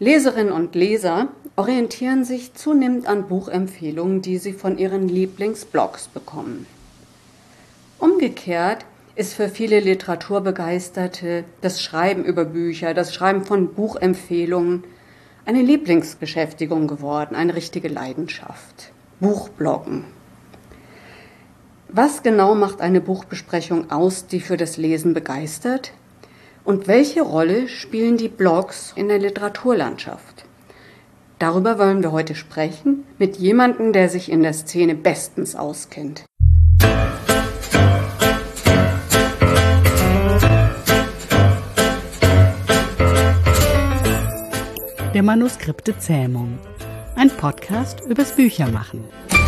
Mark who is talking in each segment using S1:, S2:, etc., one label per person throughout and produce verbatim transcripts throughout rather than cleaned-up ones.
S1: Leserinnen und Leser orientieren sich zunehmend an Buchempfehlungen, die sie von ihren Lieblingsblogs bekommen. Umgekehrt ist für viele Literaturbegeisterte das Schreiben über Bücher, das Schreiben von Buchempfehlungen eine Lieblingsbeschäftigung geworden, eine richtige Leidenschaft. Buchbloggen. Was genau macht eine Buchbesprechung aus, die für das Lesen begeistert? Und welche Rolle spielen die Blogs in der Literaturlandschaft? Darüber wollen wir heute sprechen mit jemandem, der sich in der Szene bestens auskennt.
S2: Der Manuskripte Zähmung. Ein Podcast übers Büchermachen.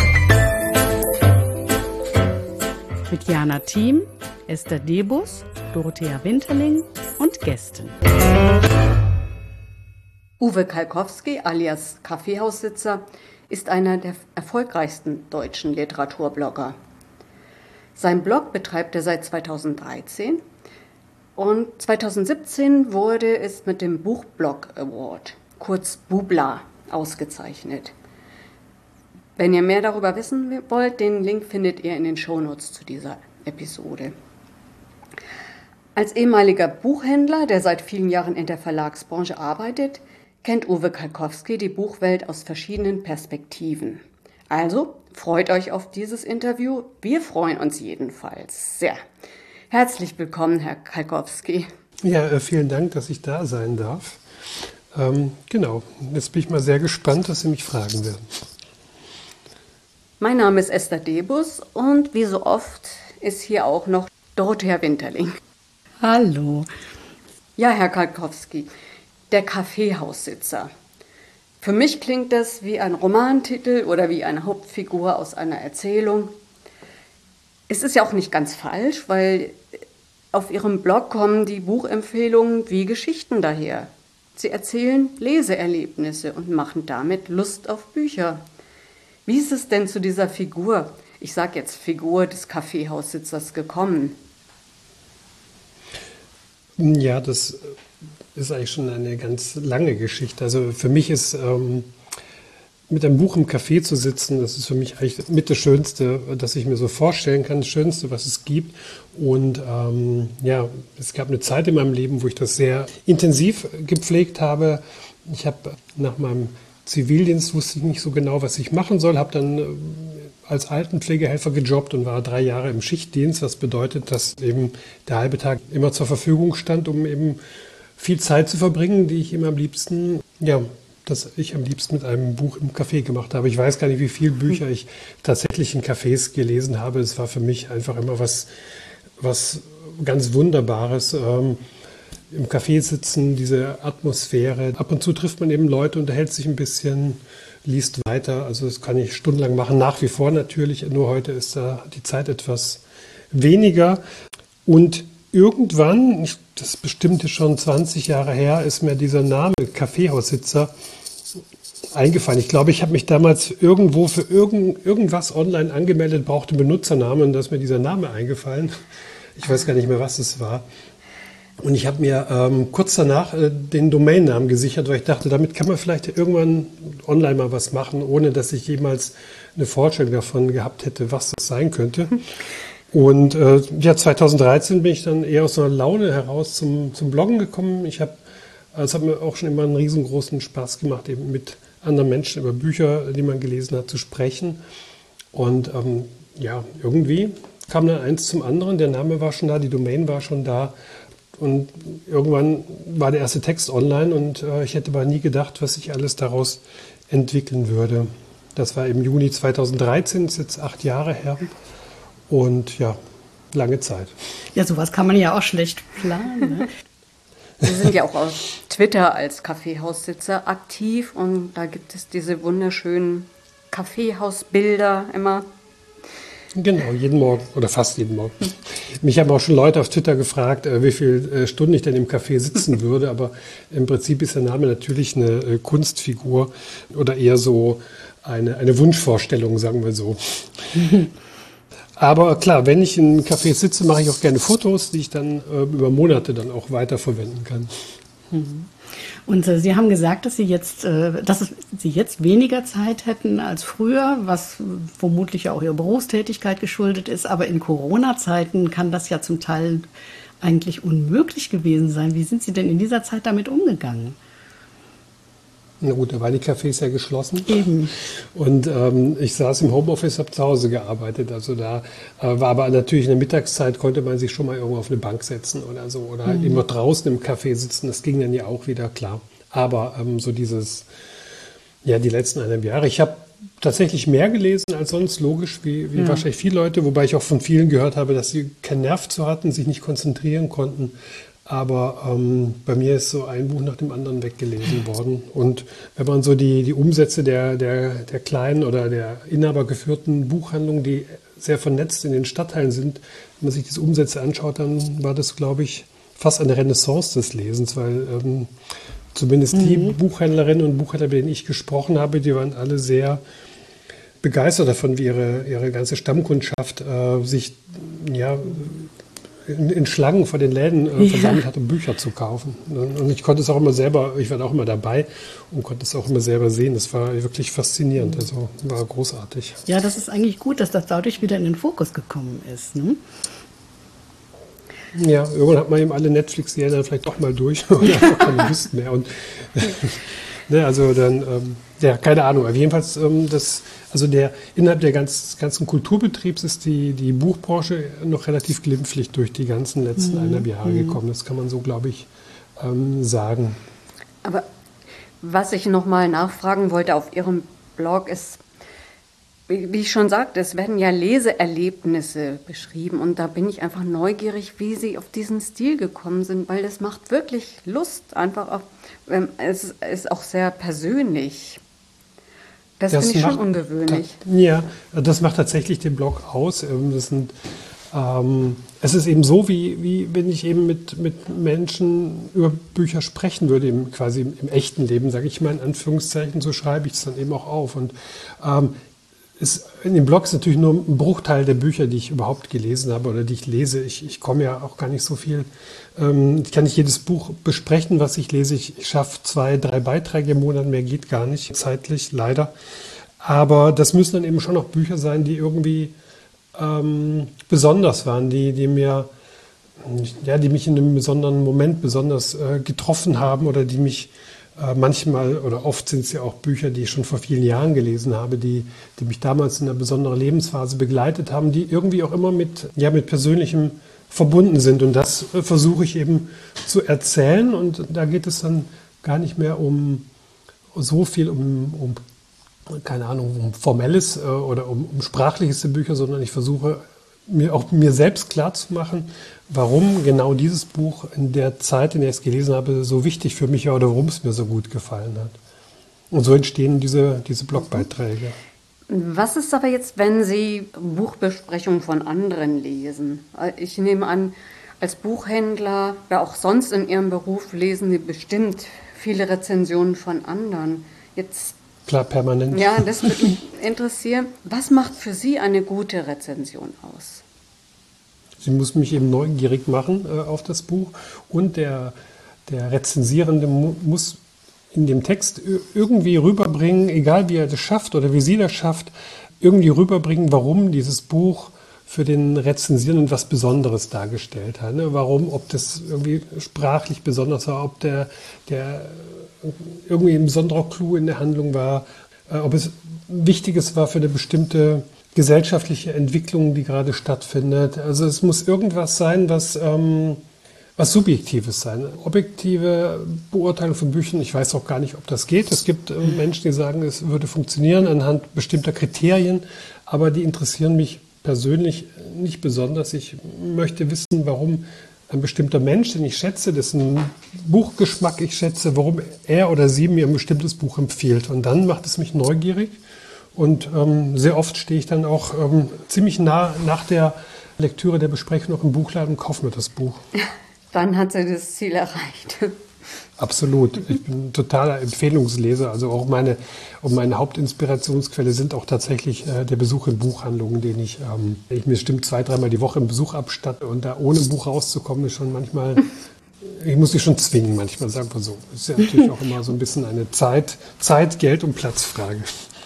S2: Mit Jana Thiem, Esther Debus, Dorothea Winterling und Gästen.
S1: Uwe Kalkowski alias Kaffeehaussitzer ist einer der erfolgreichsten deutschen Literaturblogger. Sein Blog betreibt er seit zweitausenddreizehn und zweitausendsiebzehn wurde es mit dem Buchblog Award, kurz BUBLA, ausgezeichnet. Wenn ihr mehr darüber wissen wollt, den Link findet ihr in den Shownotes zu dieser Episode. Als ehemaliger Buchhändler, der seit vielen Jahren in der Verlagsbranche arbeitet, kennt Uwe Kalkowski die Buchwelt aus verschiedenen Perspektiven. Also freut euch auf dieses Interview. Wir freuen uns jedenfalls sehr. Herzlich willkommen, Herr Kalkowski.
S3: Ja, vielen Dank, dass ich da sein darf. Ähm, genau, jetzt bin ich mal sehr gespannt, was Sie mich fragen werden.
S1: Mein Name ist Esther Debus und wie so oft ist hier auch noch Dorothea Winterling.
S2: Hallo.
S1: Ja, Herr Kalkowski, der Kaffeehaussitzer. Für mich klingt das wie ein Romantitel oder wie eine Hauptfigur aus einer Erzählung. Es ist ja auch nicht ganz falsch, weil auf Ihrem Blog kommen die Buchempfehlungen wie Geschichten daher. Sie erzählen Leseerlebnisse und machen damit Lust auf Bücher. Wie ist es denn zu dieser Figur, ich sage jetzt Figur des Kaffeehaussitzers, gekommen?
S3: Ja, das ist eigentlich schon eine ganz lange Geschichte. Also für mich ist ähm, mit einem Buch im Café zu sitzen, das ist für mich eigentlich mit das Schönste, das ich mir so vorstellen kann, das Schönste, was es gibt. Und ähm, ja, es gab eine Zeit in meinem Leben, wo ich das sehr intensiv gepflegt habe. Ich habe nach meinem Zivildienst wusste ich nicht so genau, was ich machen soll, habe dann äh, als Altenpflegehelfer gejobbt und war drei Jahre im Schichtdienst, was bedeutet, dass eben der halbe Tag immer zur Verfügung stand, um eben viel Zeit zu verbringen, die ich immer am liebsten, ja, dass ich am liebsten mit einem Buch im Café gemacht habe. Ich weiß gar nicht, wie viele Bücher ich tatsächlich in Cafés gelesen habe. Es war für mich einfach immer was, was ganz Wunderbares. Ähm, Im Café sitzen, diese Atmosphäre. Ab und zu trifft man eben Leute, unterhält sich ein bisschen, liest weiter. Also das kann ich stundenlang machen, nach wie vor natürlich. Nur heute ist da die Zeit etwas weniger. Und irgendwann, das ist bestimmt schon zwanzig Jahre her, ist mir dieser Name Kaffeehaussitzer eingefallen. Ich glaube, ich habe mich damals irgendwo für irgend, irgendwas online angemeldet, brauchte einen Benutzernamen und da ist mir dieser Name eingefallen. Ich weiß gar nicht mehr, was es war. Und ich habe mir ähm, kurz danach äh, den Domainnamen gesichert, weil ich dachte, damit kann man vielleicht irgendwann online mal was machen, ohne dass ich jemals eine Vorstellung davon gehabt hätte, was das sein könnte. Und äh, ja, zweitausenddreizehn bin ich dann eher aus einer Laune heraus zum, zum Bloggen gekommen. Ich habe, es hat mir auch schon immer einen riesengroßen Spaß gemacht, eben mit anderen Menschen über Bücher, die man gelesen hat, zu sprechen. Und ähm, ja, irgendwie kam dann eins zum anderen. Der Name war schon da, die Domain war schon da. Und irgendwann war der erste Text online und äh, ich hätte aber nie gedacht, was sich alles daraus entwickeln würde. Das war im Juni zweitausenddreizehn, ist jetzt acht Jahre her. Und ja, lange Zeit.
S2: Ja, sowas kann man ja auch schlecht planen. Ne?
S1: Sie sind ja auch auf Twitter als Kaffeehaussitzer aktiv und da gibt es diese wunderschönen Kaffeehausbilder immer.
S3: Genau, jeden Morgen oder fast jeden Morgen. Mich haben auch schon Leute auf Twitter gefragt, wie viele Stunden ich denn im Café sitzen würde, aber im Prinzip ist der Name natürlich eine Kunstfigur oder eher so eine, eine Wunschvorstellung, sagen wir so. Aber klar, wenn ich in Cafés sitze, mache ich auch gerne Fotos, die ich dann äh, über Monate dann auch weiterverwenden kann.
S2: Und äh, Sie haben gesagt, dass Sie jetzt, äh, dass es, Sie jetzt weniger Zeit hätten als früher, was vermutlich ja auch Ihrer Berufstätigkeit geschuldet ist. Aber in Corona-Zeiten kann das ja zum Teil eigentlich unmöglich gewesen sein. Wie sind Sie denn in dieser Zeit damit umgegangen?
S3: Na gut, da waren die Cafés ja geschlossen.
S2: Eben.
S3: Und ähm, ich saß im Homeoffice, habe zu Hause gearbeitet. Also da äh, war aber natürlich in der Mittagszeit, konnte man sich schon mal irgendwo auf eine Bank setzen oder so. Oder halt mhm. immer draußen im Café sitzen. Das ging dann ja auch wieder, klar. Aber ähm, so dieses, ja, die letzten eineinhalb Jahre. Ich habe tatsächlich mehr gelesen als sonst, logisch, wie, wie ja. wahrscheinlich viele Leute. Wobei ich auch von vielen gehört habe, dass sie keinen Nerv zu hatten, sich nicht konzentrieren konnten. Aber ähm, bei mir ist so ein Buch nach dem anderen weggelesen worden. Und wenn man so die, die Umsätze der, der, der kleinen oder der inhabergeführten Buchhandlungen, die sehr vernetzt in den Stadtteilen sind, wenn man sich diese Umsätze anschaut, dann war das, glaube ich, fast eine Renaissance des Lesens, weil ähm, zumindest mhm. die Buchhändlerinnen und Buchhändler, mit denen ich gesprochen habe, die waren alle sehr begeistert davon, wie ihre, ihre ganze Stammkundschaft äh, sich ja, in, in Schlangen vor den Läden äh, versammelt ja. hat, um Bücher zu kaufen. Und ich konnte es auch immer selber, ich war auch immer dabei und konnte es auch immer selber sehen. Das war wirklich faszinierend, also war großartig.
S2: Ja, das ist eigentlich gut, dass das dadurch wieder in den Fokus gekommen ist, ne?
S3: Ja, irgendwann hat man eben alle Netflix-Serien dann vielleicht doch mal durch oder auch keine Lust mehr. Und ne, also dann, ähm, ja, keine Ahnung. Aber jedenfalls, ähm, das, also der innerhalb der ganz, ganzen Kulturbetriebs ist die, die Buchbranche noch relativ glimpflich durch die ganzen letzten mhm. eineinhalb Jahre mhm. gekommen. Das kann man so, glaube ich, ähm, sagen.
S1: Aber was ich nochmal nachfragen wollte auf Ihrem Blog ist, wie ich schon sagte, es werden ja Leseerlebnisse beschrieben und da bin ich einfach neugierig, wie Sie auf diesen Stil gekommen sind, weil das macht wirklich Lust, einfach auf, es ist auch sehr persönlich. Das, das finde ich macht, schon ungewöhnlich.
S3: Ja, das macht tatsächlich den Blog aus. Das sind, ähm, es ist eben so, wie, wie wenn ich eben mit, mit Menschen über Bücher sprechen würde, im, quasi im, im echten Leben, sage ich mal in Anführungszeichen, so schreibe ich es dann eben auch auf. Und ähm, Ist, in dem Blog ist natürlich nur ein Bruchteil der Bücher, die ich überhaupt gelesen habe oder die ich lese. Ich, ich komme ja auch gar nicht so viel, ähm, ich kann nicht jedes Buch besprechen, was ich lese. Ich, ich schaffe zwei, drei Beiträge im Monat, mehr geht gar nicht, zeitlich, leider. Aber das müssen dann eben schon auch Bücher sein, die irgendwie ähm, besonders waren, die, die mir, ja, die mich in einem besonderen Moment besonders äh, getroffen haben oder die mich manchmal oder oft sind es ja auch Bücher, die ich schon vor vielen Jahren gelesen habe, die, die mich damals in einer besonderen Lebensphase begleitet haben, die irgendwie auch immer mit, ja, mit Persönlichem verbunden sind. Und das versuche ich eben zu erzählen. Und da geht es dann gar nicht mehr um so viel, um, um keine Ahnung, um Formelles oder um, um Sprachliches der Bücher, sondern ich versuche mir auch mir selbst klarzumachen, warum genau dieses Buch in der Zeit, in der ich es gelesen habe, so wichtig für mich war oder warum es mir so gut gefallen hat. Und so entstehen diese, diese Blogbeiträge.
S1: Was ist aber jetzt, wenn Sie Buchbesprechungen von anderen lesen? Ich nehme an, als Buchhändler, ja auch sonst in Ihrem Beruf, lesen Sie bestimmt viele Rezensionen von anderen. Jetzt
S3: Klar, permanent.
S1: Ja, das würde mich interessieren. Was macht für Sie eine gute Rezension aus?
S3: Sie muss mich eben neugierig machen äh, auf das Buch und der, der Rezensierende mu- muss in dem Text irgendwie rüberbringen, egal wie er das schafft oder wie sie das schafft, irgendwie rüberbringen, warum dieses Buch für den Rezensierenden was Besonderes dargestellt hat. Ne? Warum, ob das irgendwie sprachlich besonders war, ob der, der irgendwie ein besonderer Clou in der Handlung war, äh, ob es Wichtiges war für eine bestimmte gesellschaftliche Entwicklung, die gerade stattfindet. Also es muss irgendwas sein, was, ähm, was Subjektives sein. Objektive Beurteilung von Büchern, ich weiß auch gar nicht, ob das geht. Es gibt äh, Menschen, die sagen, es würde funktionieren anhand bestimmter Kriterien, aber die interessieren mich persönlich nicht besonders. Ich möchte wissen, warum ein bestimmter Mensch, den ich schätze, dessen Buchgeschmack ich schätze, warum er oder sie mir ein bestimmtes Buch empfiehlt. Und dann macht es mich neugierig. Und ähm, sehr oft stehe ich dann auch ähm, ziemlich nah nach der Lektüre der Besprechung noch im Buchladen und kaufe mir das Buch.
S1: Dann hat sie das Ziel erreicht.
S3: Absolut. Ich bin ein totaler Empfehlungsleser. Also auch meine, und meine Hauptinspirationsquelle sind auch tatsächlich äh, der Besuch in Buchhandlungen, den ich, ähm, ich mir bestimmt zwei, dreimal die Woche einen Besuch abstatte. Und da ohne Buch rauszukommen, ist schon manchmal ich muss sie schon zwingen manchmal, sagen wir so. Das ist ja natürlich auch immer so ein bisschen eine Zeit, Zeit, Geld und Platzfrage.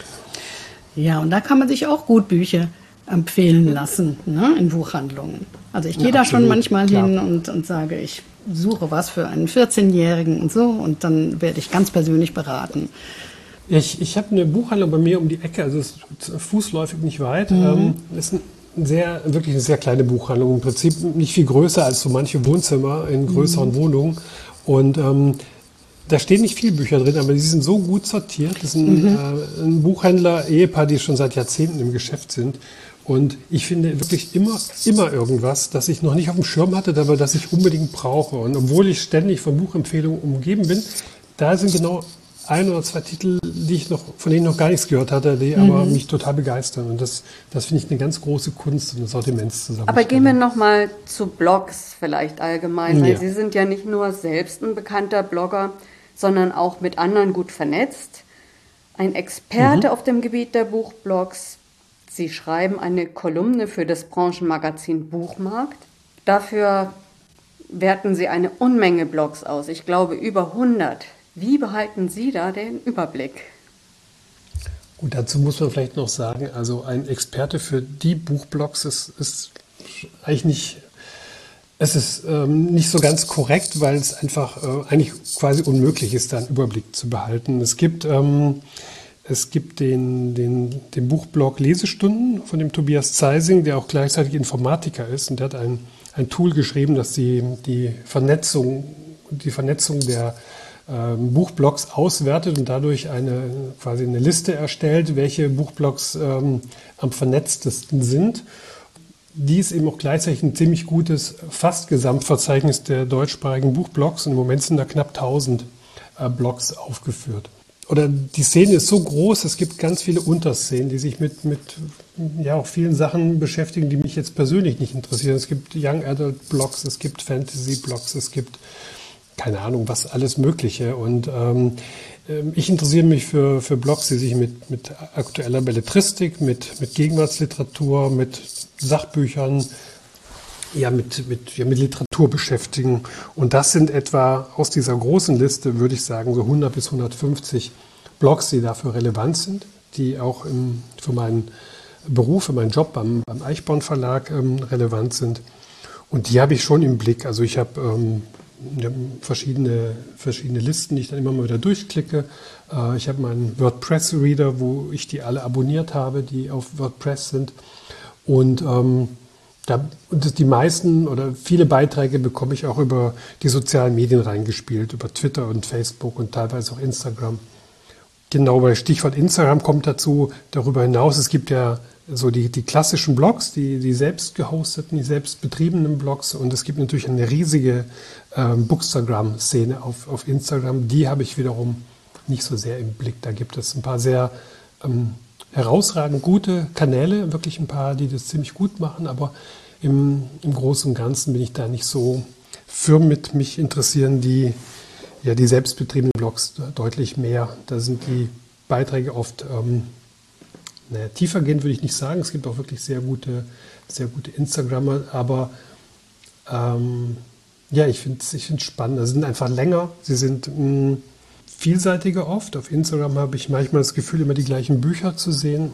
S2: Ja, und da kann man sich auch gut Bücher empfehlen lassen, ne, in Buchhandlungen. Also ich gehe ja, da absolut, schon manchmal klar. hin und, und sage, ich suche was für einen vierzehnjährigen und so, und dann werde ich ganz persönlich beraten.
S3: Ich, ich habe eine Buchhandlung bei mir um die Ecke, also es ist fußläufig nicht weit. Mhm. Ähm, das ist ein sehr, wirklich eine sehr kleine Buchhandlung, im Prinzip nicht viel größer als so manche Wohnzimmer in größeren mhm. Wohnungen. Und ähm, da stehen nicht viele Bücher drin, aber die sind so gut sortiert. Das ist ein, mhm. äh, ein Buchhändler, Ehepaar, die schon seit Jahrzehnten im Geschäft sind. Und ich finde wirklich immer, immer irgendwas, das ich noch nicht auf dem Schirm hatte, aber das ich unbedingt brauche. Und obwohl ich ständig von Buchempfehlungen umgeben bin, da sind genau ein oder zwei Titel, die ich noch, von denen ich noch gar nichts gehört hatte, die mhm. aber mich total begeistern. Und das, das finde ich eine ganz große Kunst, eine Sortimentszusammenstellung.
S1: Aber gehen wir nochmal zu Blogs vielleicht allgemein, weil ja. Sie sind ja nicht nur selbst ein bekannter Blogger, sondern auch mit anderen gut vernetzt. Ein Experte mhm. auf dem Gebiet der Buchblogs. Sie schreiben eine Kolumne für das Branchenmagazin Buchmarkt. Dafür werten Sie eine Unmenge Blogs aus, ich glaube über hundert. Wie behalten Sie da den Überblick?
S3: Gut, dazu muss man vielleicht noch sagen, also ein Experte für die Buchblogs ist, ist eigentlich nicht, es ist ähm, nicht so ganz korrekt, weil es einfach äh, eigentlich quasi unmöglich ist, da einen Überblick zu behalten. Es gibt, ähm, es gibt den, den, den Buchblog Lesestunden von dem Tobias Zeising, der auch gleichzeitig Informatiker ist, und der hat ein, ein Tool geschrieben, das die, die Vernetzung, die Vernetzung der Buchblogs auswertet und dadurch eine, quasi eine Liste erstellt, welche Buchblogs ähm, am vernetztesten sind. Die ist eben auch gleichzeitig ein ziemlich gutes fast Gesamtverzeichnis der deutschsprachigen Buchblogs, und im Moment sind da knapp tausend äh, Blogs aufgeführt. Oder die Szene ist so groß, es gibt ganz viele Unterszenen, die sich mit, mit ja, auch vielen Sachen beschäftigen, die mich jetzt persönlich nicht interessieren. Es gibt Young Adult Blogs, es gibt Fantasy Blogs, es gibt keine Ahnung, was alles Mögliche. Und ähm, ich interessiere mich für, für Blogs, die sich mit, mit aktueller Belletristik, mit, mit Gegenwartsliteratur, mit Sachbüchern, ja mit, mit, ja, mit Literatur beschäftigen. Und das sind etwa aus dieser großen Liste, würde ich sagen, so hundert bis hundertfünfzig Blogs, die dafür relevant sind, die auch im, für meinen Beruf, für meinen Job beim, beim Eichborn Verlag ähm, relevant sind. Und die habe ich schon im Blick. Also ich habe ähm, verschiedene, verschiedene Listen, die ich dann immer mal wieder durchklicke. Äh, ich habe meinen WordPress-Reader, wo ich die alle abonniert habe, die auf WordPress sind. Und ähm, da, und die meisten oder viele Beiträge bekomme ich auch über die sozialen Medien reingespielt, über Twitter und Facebook und teilweise auch Instagram. Genau, weil Stichwort Instagram kommt dazu. Darüber hinaus, es gibt ja so die, die klassischen Blogs, die, die selbst gehosteten, die selbst betriebenen Blogs, und es gibt natürlich eine riesige ähm, Bookstagram-Szene auf, auf Instagram. Die habe ich wiederum nicht so sehr im Blick. Da gibt es ein paar sehr ähm, herausragend gute Kanäle, wirklich ein paar, die das ziemlich gut machen, aber im, im Großen und Ganzen bin ich da nicht so. Firmen mit mich interessieren die, ja, die selbstbetriebenen Blogs deutlich mehr. Da sind die Beiträge oft ähm, naja, tiefergehend würde ich nicht sagen. Es gibt auch wirklich sehr gute, sehr gute Instagrammer, aber ähm, ja, ich finde es ich find's spannend. Sie sind einfach länger, sie sind mh, vielseitiger oft. Auf Instagram habe ich manchmal das Gefühl, immer die gleichen Bücher zu sehen.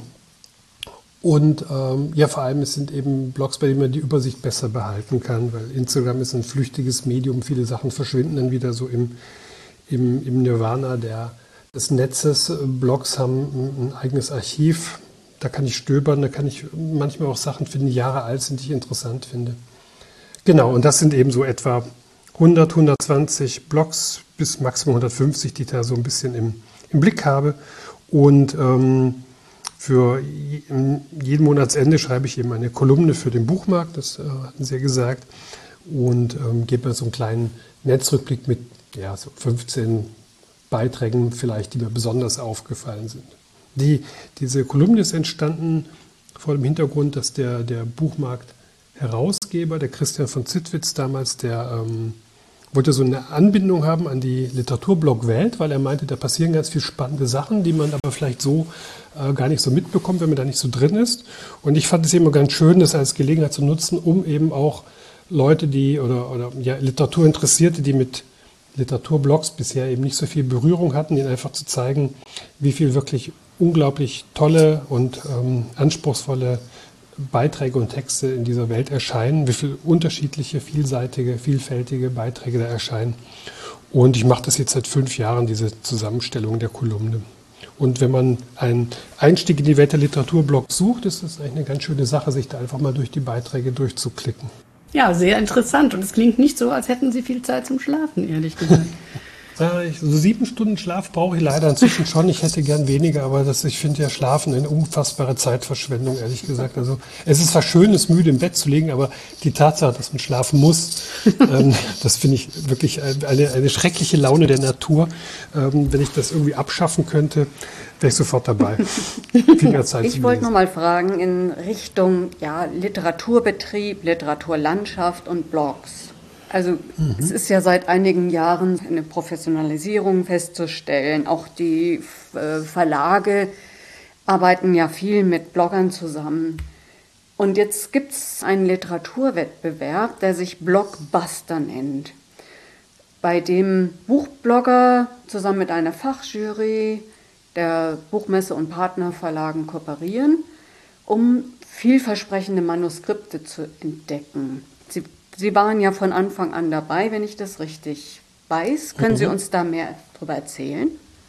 S3: Und ähm, ja, vor allem, es sind eben Blogs, bei denen man die Übersicht besser behalten kann, weil Instagram ist ein flüchtiges Medium. Viele Sachen verschwinden dann wieder so im, im, im Nirvana der des Netzes. Blogs haben ein eigenes Archiv, da kann ich stöbern, da kann ich manchmal auch Sachen finden, die Jahre alt sind, die ich interessant finde. Genau, und das sind eben so etwa hundert, hundertzwanzig Blogs bis maximal hundertfünfzig, die ich da so ein bisschen im, im Blick habe. Und ähm, für jeden Monatsende schreibe ich eben eine Kolumne für den Buchmarkt, das äh, hatten Sie ja gesagt, und ähm, gebe mir so einen kleinen Netzrückblick mit ja, so fünfzehn Beiträgen vielleicht, die mir besonders aufgefallen sind. Die, diese Kolumne ist entstanden vor dem Hintergrund, dass der, der Buchmarkt-Herausgeber, der Christian von Zittwitz damals, der ähm, wollte so eine Anbindung haben an die Literaturblog Welt, weil er meinte, da passieren ganz viele spannende Sachen, die man aber vielleicht so äh, gar nicht so mitbekommt, wenn man da nicht so drin ist. Und ich fand es immer ganz schön, das als Gelegenheit zu nutzen, um eben auch Leute, die oder, oder ja, Literaturinteressierte, die mit Literaturblogs bisher eben nicht so viel Berührung hatten, ihnen einfach zu zeigen, wie viel wirklich unglaublich tolle und ähm, anspruchsvolle Beiträge und Texte in dieser Welt erscheinen, wie viele unterschiedliche, vielseitige, vielfältige Beiträge da erscheinen. Und ich mache das jetzt seit fünf Jahren, diese Zusammenstellung der Kolumne. Und wenn man einen Einstieg in die Welt der Literaturblog sucht, ist das eigentlich eine ganz schöne Sache, sich da einfach mal durch die Beiträge durchzuklicken.
S2: Ja, sehr interessant. Und es klingt nicht so, als hätten Sie viel Zeit zum Schlafen, ehrlich gesagt.
S3: Ja, ich, so sieben Stunden Schlaf brauche ich leider inzwischen schon. Ich hätte gern weniger, aber das, ich finde ja Schlafen eine unfassbare Zeitverschwendung, ehrlich gesagt. Also es ist zwar schön, es müde im Bett zu liegen, aber die Tatsache, dass man schlafen muss, ähm, das finde ich wirklich eine, eine schreckliche Laune der Natur. Ähm, wenn ich das irgendwie abschaffen könnte, wäre ich sofort dabei. Viel mehr Zeit
S1: Ich wollte noch mal fragen in Richtung ja, Literaturbetrieb, Literaturlandschaft und Blogs. Also mhm. es ist ja seit einigen Jahren eine Professionalisierung festzustellen. Auch die äh, Verlage arbeiten ja viel mit Bloggern zusammen. Und jetzt gibt es einen Literaturwettbewerb, der sich Blockbuster nennt, bei dem Buchblogger zusammen mit einer Fachjury der Buchmesse und Partnerverlagen kooperieren, um vielversprechende Manuskripte zu entdecken. Sie Sie waren ja von Anfang an dabei, wenn ich das richtig weiß. Können mhm. Sie uns da mehr darüber erzählen?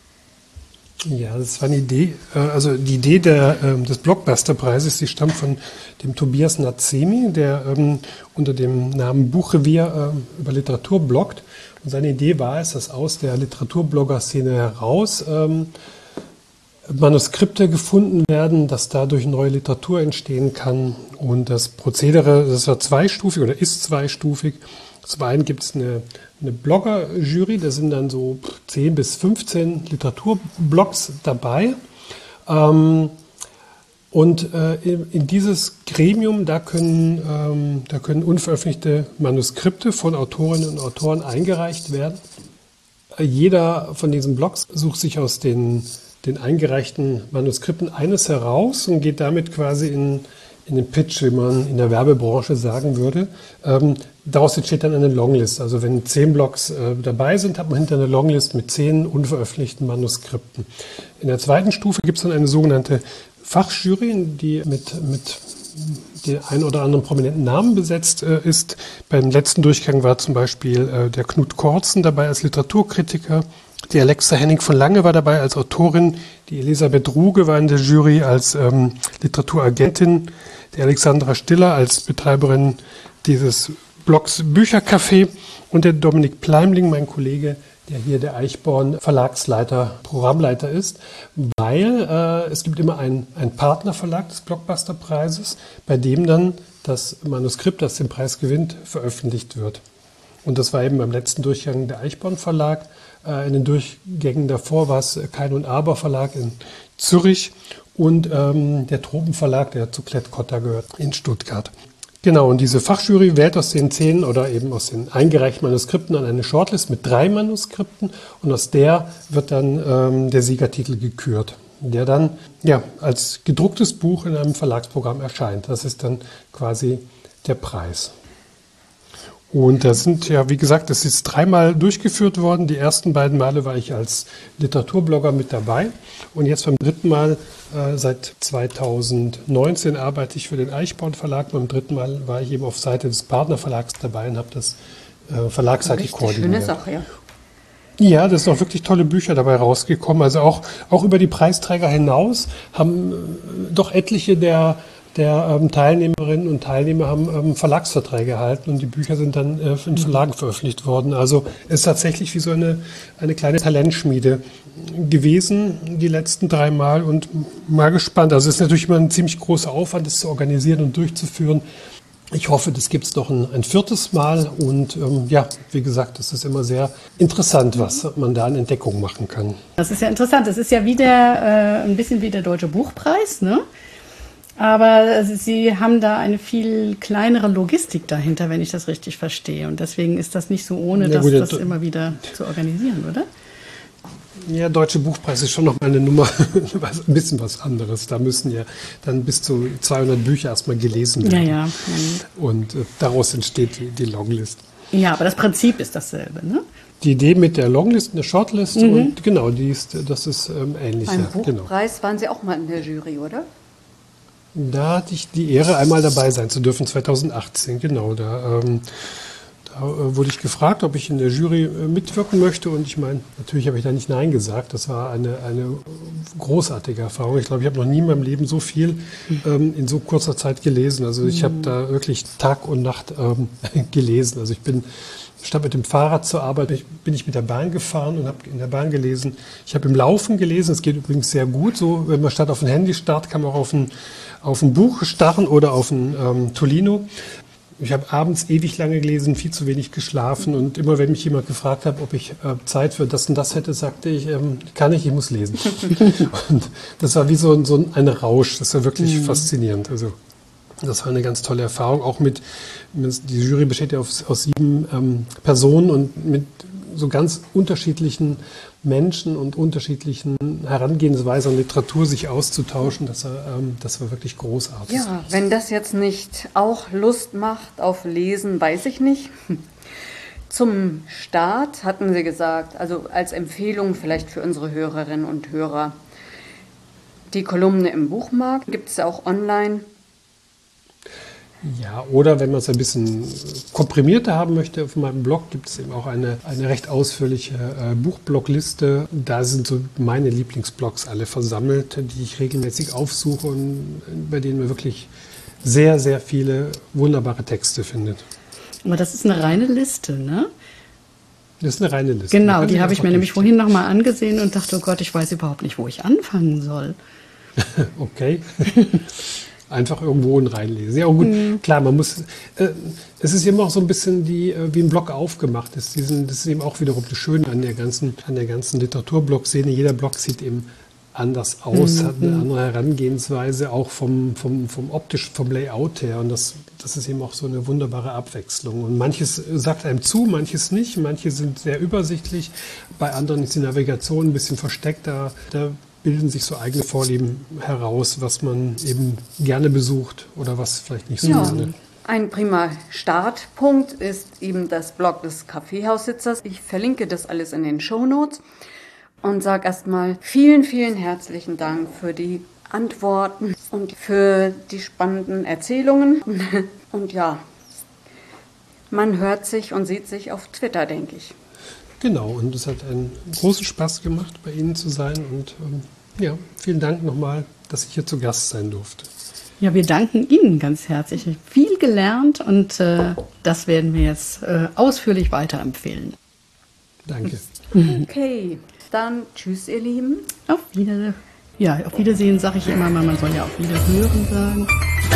S3: Ja, das war eine Idee. Also die Idee der, des Blockbuster-Preises, die stammt von dem Tobias Nazemi, der ähm, unter dem Namen Buchrevier ähm, über Literatur bloggt. Und seine Idee war es, dass aus der Literaturblogger-Szene heraus ähm, Manuskripte gefunden werden, dass dadurch neue Literatur entstehen kann. Und das Prozedere, das war zweistufig oder ist zweistufig. Zum einen gibt es eine, eine Blogger-Jury, da sind dann so zehn bis fünfzehn Literaturblogs dabei. Ähm, und äh, in, in dieses Gremium, da können, ähm, da können unveröffentlichte Manuskripte von Autorinnen und Autoren eingereicht werden. Jeder von diesen Blogs sucht sich aus den den eingereichten Manuskripten eines heraus und geht damit quasi in, in den Pitch, wie man in der Werbebranche sagen würde. Ähm, daraus entsteht dann eine Longlist. Also wenn zehn Blogs äh, dabei sind, hat man hinter eine Longlist mit zehn unveröffentlichten Manuskripten. In der zweiten Stufe gibt es dann eine sogenannte Fachjury, die mit, mit den ein oder anderen prominenten Namen besetzt äh, ist. Beim letzten Durchgang war zum Beispiel äh, der Knut Kortzen dabei als Literaturkritiker. Die Alexa Henning von Lange war dabei als Autorin, die Elisabeth Ruge war in der Jury als ähm, Literaturagentin, die Alexandra Stiller als Betreiberin dieses Blogs Büchercafé und der Dominik Pleimling, mein Kollege, der hier der Eichborn Verlagsleiter, Programmleiter ist, weil äh, es gibt immer einen, einen Partnerverlag des Blockbuster-Preises, bei dem dann das Manuskript, das den Preis gewinnt, veröffentlicht wird. Und das war eben beim letzten Durchgang der Eichborn Verlag. In den Durchgängen davor war es Kein und Aber Verlag in Zürich und ähm, der Tropen Verlag, der zu Klett-Cotta gehört, in Stuttgart. Genau, und diese Fachjury wählt aus den zehn oder eben aus den eingereichten Manuskripten dann eine Shortlist mit drei Manuskripten und aus der wird dann ähm, der Siegertitel gekürt, der dann ja als gedrucktes Buch in einem Verlagsprogramm erscheint. Das ist dann quasi der Preis. Und da sind ja, wie gesagt, das ist dreimal durchgeführt worden. Die ersten beiden Male war ich als Literaturblogger mit dabei. Und jetzt beim dritten Mal, äh, seit zweitausendneunzehn arbeite ich für den Eichborn Verlag. Beim dritten Mal war ich eben auf Seite des Partnerverlags dabei und habe das äh, verlagsseitig koordiniert.
S1: Schöne Sache, ja.
S3: Ja, das sind auch wirklich tolle Bücher dabei rausgekommen. Also auch, auch über die Preisträger hinaus haben äh, doch etliche der Der ähm, Teilnehmerinnen und Teilnehmer haben ähm, Verlagsverträge erhalten und die Bücher sind dann äh, in Verlagen veröffentlicht worden. Also es ist tatsächlich wie so eine, eine kleine Talentschmiede gewesen, die letzten drei Mal und mal gespannt. Also es ist natürlich immer ein ziemlich großer Aufwand, das zu organisieren und durchzuführen. Ich hoffe, das gibt es noch ein, ein viertes Mal und ähm, ja, wie gesagt, das ist immer sehr interessant, was man da an Entdeckungen machen kann.
S2: Das ist ja interessant. Das ist ja wie der, äh, ein bisschen wie der Deutsche Buchpreis, ne? Aber Sie haben da eine viel kleinere Logistik dahinter, wenn ich das richtig verstehe. Und deswegen ist das nicht so ohne,
S3: ja,
S2: dass
S3: gut,
S2: das immer wieder zu organisieren, oder?
S3: Ja, Deutsche Buchpreis ist schon noch mal eine Nummer, was, ein bisschen was anderes. Da müssen ja dann bis zu zweihundert Bücher erstmal gelesen werden.
S2: Ja, ja.
S3: Und äh, daraus entsteht die, die Longlist.
S2: Ja, aber das Prinzip ist dasselbe, ne?
S3: Die Idee mit der Longlist, eine Shortlist,
S2: Mhm.
S3: und genau, die ist, das ist ähm, ähnlich.
S1: Beim
S3: Ja, genau.
S1: Buchpreis waren Sie auch mal in der Jury, oder?
S3: Da hatte ich die Ehre, einmal dabei sein zu dürfen, zweitausendachtzehn, genau. Da, ähm, da äh, wurde ich gefragt, ob ich in der Jury äh, mitwirken möchte, und ich meine, natürlich habe ich da nicht Nein gesagt. Das war eine, eine großartige Erfahrung. Ich glaube, ich habe noch nie in meinem Leben so viel ähm, in so kurzer Zeit gelesen. Also ich habe da wirklich Tag und Nacht ähm, gelesen. Also ich bin statt mit dem Fahrrad zur Arbeit ich, bin ich mit der Bahn gefahren und habe in der Bahn gelesen. Ich habe im Laufen gelesen. Es geht übrigens sehr gut. So, wenn man statt auf ein Handy starrt, kann man auch auf ein, auf ein Buch starren oder auf ein ähm, Tolino. Ich habe abends ewig lange gelesen, viel zu wenig geschlafen, und immer wenn mich jemand gefragt hat, ob ich äh, Zeit für das und das hätte, sagte ich, ähm, kann ich, ich muss lesen. Und das war wie so, ein, so ein, ein Rausch. Das war wirklich mhm. faszinierend. Also das war eine ganz tolle Erfahrung, auch mit, die Jury besteht ja aus, aus sieben ähm, Personen und mit so ganz unterschiedlichen Menschen und unterschiedlichen Herangehensweisen an Literatur sich auszutauschen. Das war, ähm, das war wirklich großartig.
S1: Ja, wenn das jetzt nicht auch Lust macht auf Lesen, weiß ich nicht. Zum Start hatten Sie gesagt, also als Empfehlung vielleicht für unsere Hörerinnen und Hörer, die Kolumne im Buchmarkt, gibt es ja auch online.
S3: Ja, oder wenn man es ein bisschen komprimierter haben möchte, auf meinem Blog gibt es eben auch eine, eine recht ausführliche äh, Buchblogliste. Da sind so meine Lieblingsblogs alle versammelt, die ich regelmäßig aufsuche und bei denen man wirklich sehr, sehr viele wunderbare Texte findet.
S2: Aber das ist eine reine Liste, ne?
S3: Das ist eine reine Liste.
S2: Genau, die habe ich mir nämlich vorhin nochmal angesehen und dachte, oh Gott, ich weiß überhaupt nicht, wo ich anfangen soll.
S3: Okay. Einfach irgendwo reinlesen. Ja, gut, mhm. klar, man muss, äh, es ist eben auch so ein bisschen die, äh, wie ein Blog aufgemacht ist. Diesen, das ist eben auch wiederum das Schöne an der ganzen, an der ganzen Literaturblog-Szene. Jeder Blog sieht eben anders aus, mhm. hat eine andere Herangehensweise, auch vom, vom, vom optischen, vom Layout her. Und das, das ist eben auch so eine wunderbare Abwechslung. Und manches sagt einem zu, manches nicht. Manche sind sehr übersichtlich. Bei anderen ist die Navigation ein bisschen versteckter. Da bilden sich so eigene Vorlieben heraus, was man eben gerne besucht oder was vielleicht nicht so
S1: ja.
S3: gerne.
S1: Ein prima Startpunkt ist eben das Blog des Kaffeehaussitzers. Ich verlinke das alles in den Shownotes und sage erstmal vielen, vielen herzlichen Dank für die Antworten und für die spannenden Erzählungen. Und ja, man hört sich und sieht sich auf Twitter, denke ich.
S3: Genau, und es hat einen großen Spaß gemacht, bei Ihnen zu sein. Und ähm, ja, vielen Dank nochmal, dass ich hier zu Gast sein durfte.
S2: Ja, wir danken Ihnen ganz herzlich. Viel gelernt und äh, das werden wir jetzt äh, ausführlich weiterempfehlen.
S3: Danke.
S1: Okay, dann tschüss, ihr Lieben.
S2: Auf Wiedersehen. Ja, auf Wiedersehen sage ich immer mal, man soll ja auf Wiederhören sagen.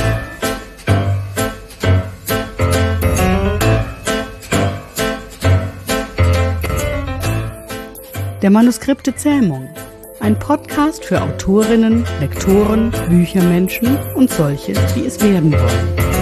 S2: Der Manuskripte Zähmung. Ein Podcast für Autorinnen, Lektoren, Büchermenschen und solche, die es werden wollen.